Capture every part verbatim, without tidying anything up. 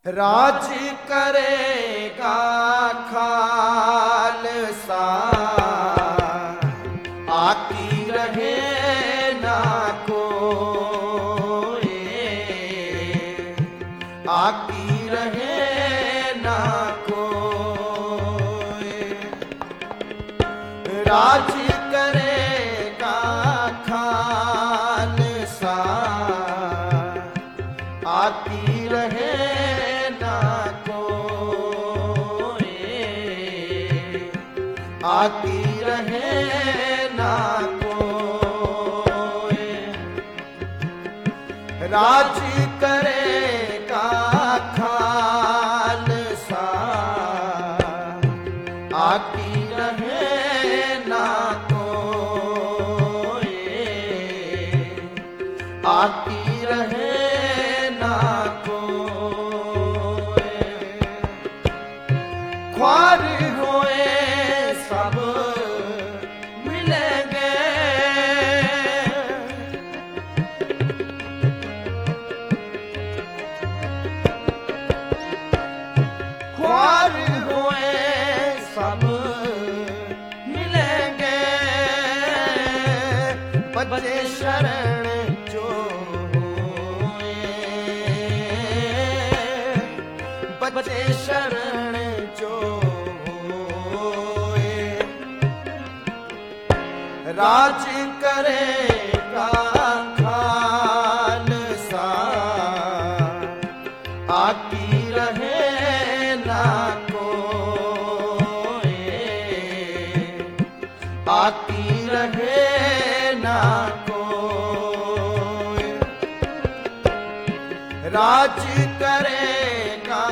राज करेगा खालसा, आकी रहे ना कोई, आकी रहे ना कोई। राज करेगा खालसा, आकी रहे आकी रहे ना कोई। राज करेगा खालसा, आकी रहे ना कोई, आकी रहे ना कोई। ख्वार होए सब मिलेंगे, ख्वार हुए सब मिलेंगे। बचे शरण जो हुए, बचे शरण जो राज करेगा खालसा, आकी रहे ना कोई, आकी रहे ना कोई। राज करेगा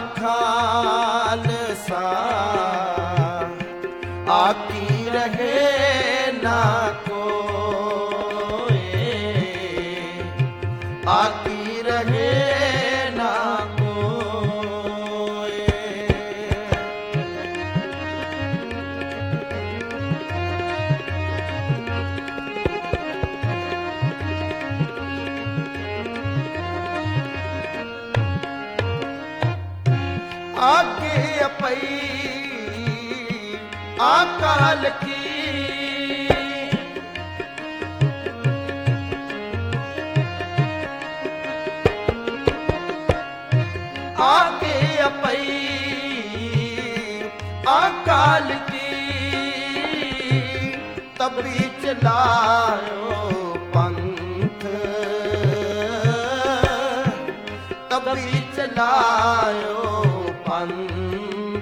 खालसा, आकी रहे ना कोई, आकी रहे ना कोई। आगे अपई अकाल की, आगे अपई अकाल की। तभी चलायो पंथ, तभी चलायो पंथ।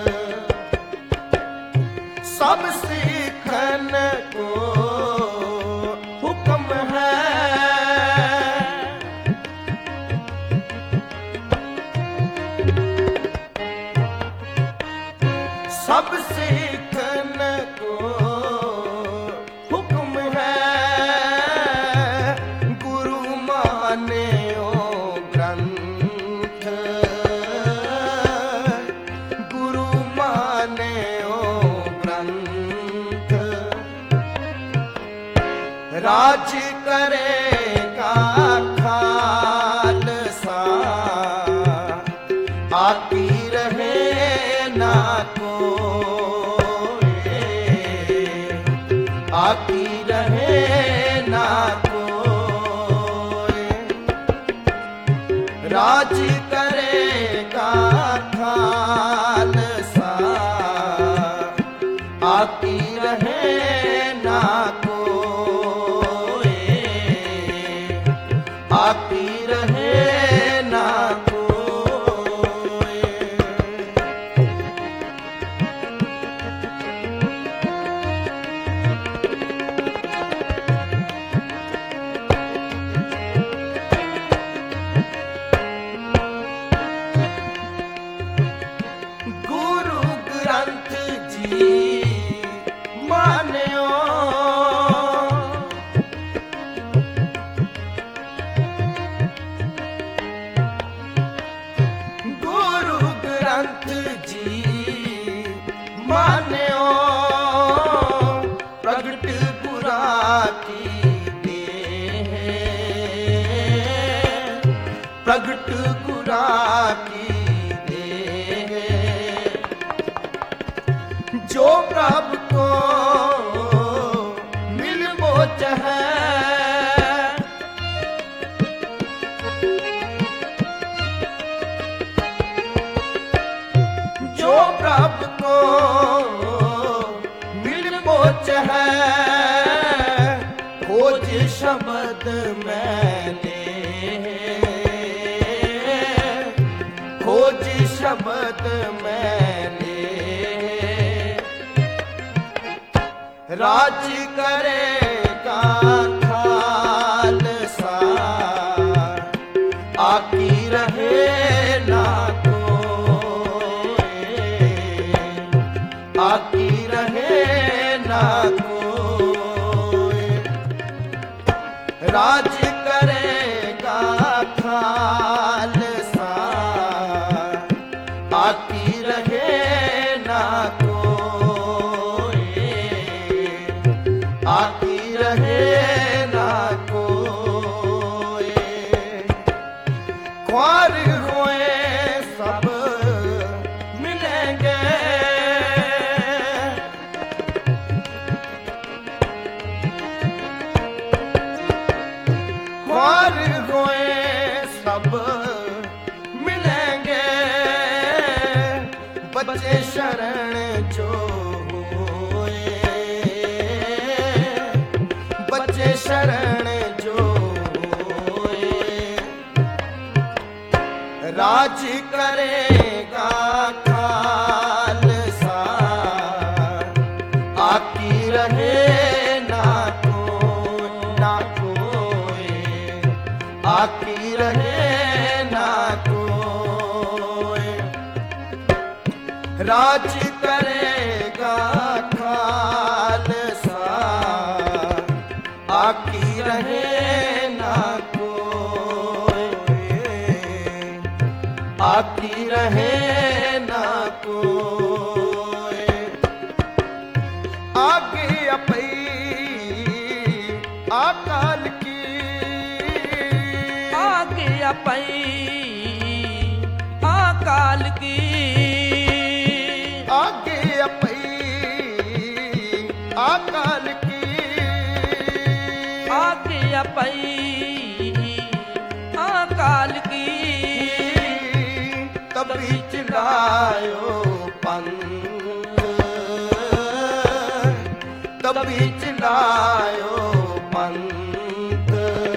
सब सीखन को हुक्म है, सब सीखन को हुक्म है। गुरु माने ओ ग्रंथ, गुरु माने ओ ग्रंथ। राज करेगा खालसा, आकी रहे ना कोई, आकी रहे ना कोई। राज करेगा खालसा, आकी रहे ना कोई, आकी रहे ना कोई। गुरु ग्रंथ जी मान्यो, गुरु ग्रंथ जी मान्यो। प्रगट पुरा की देह, प्रगट सतगुरा की दे। जो प्रभु को मिल मोच है, जो प्रभु को मिल मोच है, खोज शब्द मैंने, खोज शब्द मैंने, राज करेगा खालसा, आकी रहे ना कोई, आकी रहे ना कोई, राज करेगा खालसा, आकी रहे ना कोई, आकी रहे ना कोई। ख्वार हुए सब मिलेंगे, ख्वार हुए सब मिलेंगे, बच्चे शरण जो होए, बच्चे शरण जो होए, राज करेगा खालसा, आकी रहे ना कोई, ना कोई, आकी रहे ना कोई, राज करेगा खालसा, आकी रहे ना कोई, आकी रहे ना कोई। आगे अपई अकाल की, आगे अपई अकाल की, आगे अपई अकाल की, आगे अपई अकाल की, तभी चिल्लायो पंथ, तभी चिल्लायो पंथ,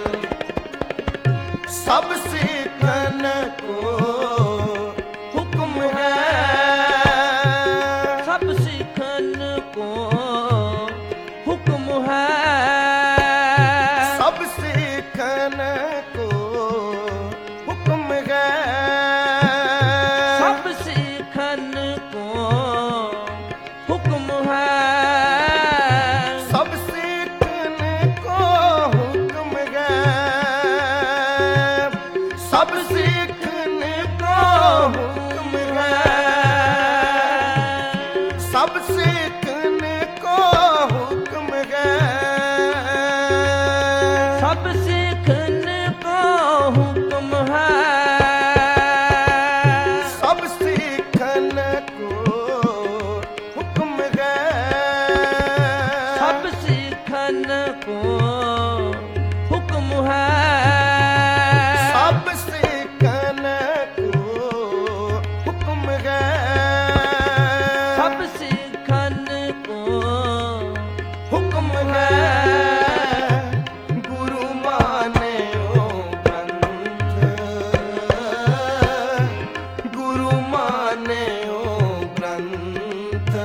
सब सिखन को हुक्म है, सब सिखन को हुक्म है, सब सिखन को हुक्म है, सब सिखन को हुक्म है, सब सिखन को हुक्म है, सब सिखन को हुक्म है, सब सिखन को हुक्म है, सब सिखन को हुक्म है, सब सिखन को हुक्म है, सब सिखन को हुक्म है, सब सिखन को हुक्म है, सब सिखन को हुक्म है। गुरु माने ओ ग्रंथ, गुरु माने ओ ग्रंथ,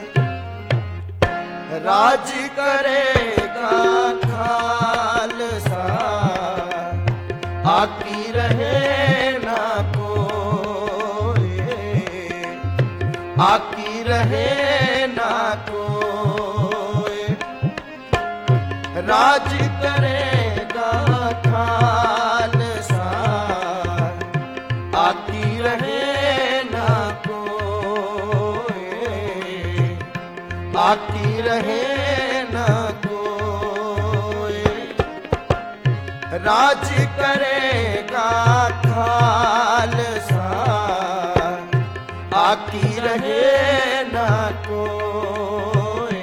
राज करेगा खालसा, आकी रहे ना कोई, आकी रहे ना कोई, राज करेगा खालसा, आकी रहे ना कोई, आकी रहे ना कोई, राज करेगा खा खालसा आकी रहे ना कोई,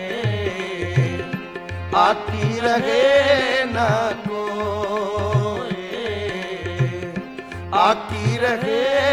आकी रहे ना कोई, आकी रहे